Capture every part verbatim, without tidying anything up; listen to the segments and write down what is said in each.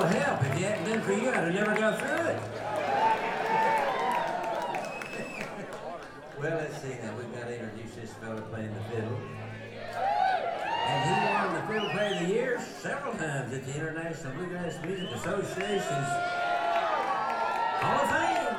help. If it hadn't been for you, I'd have never got through it. Well, let's see now. We've got to introduce this fella playing the fiddle. And he won the Fiddle Player of the Year several times at the International Bluegrass Music Association's Hall of Fame.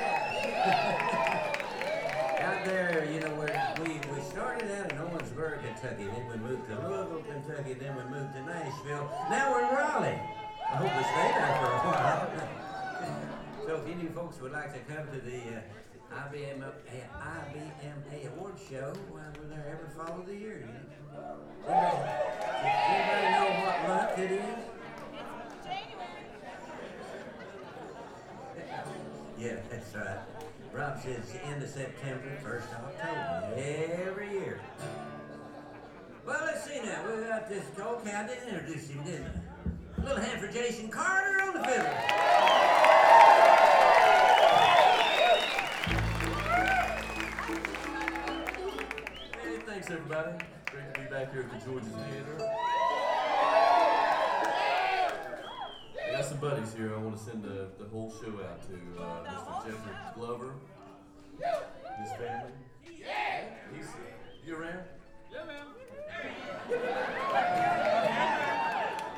Yeah. Out there, you know, where we, we started out in Owensboro, Kentucky. Then we moved to Louisville, Kentucky. Then we moved to Nashville. Now we're in Raleigh. I hope we stay there for a while. So if any folks would like to come to the uh, I B M A, I B M A award show, well, we're there every fall of the year, you know. Anybody, anybody know what month it is? Yeah, that's right. Rob says it's the end of September, first of October, every year. Well, let's see now. We got this Cole Cow. I didn't introduce him, didn't I? A little hand for Jason Carter on the fiddle. Thanks, everybody. Great to be back here at the Georgia Theater. I got some buddies here I want to send the, the whole show out to. Uh, Mister Jeffrey Glover, his family. He's, you around? Yeah, man.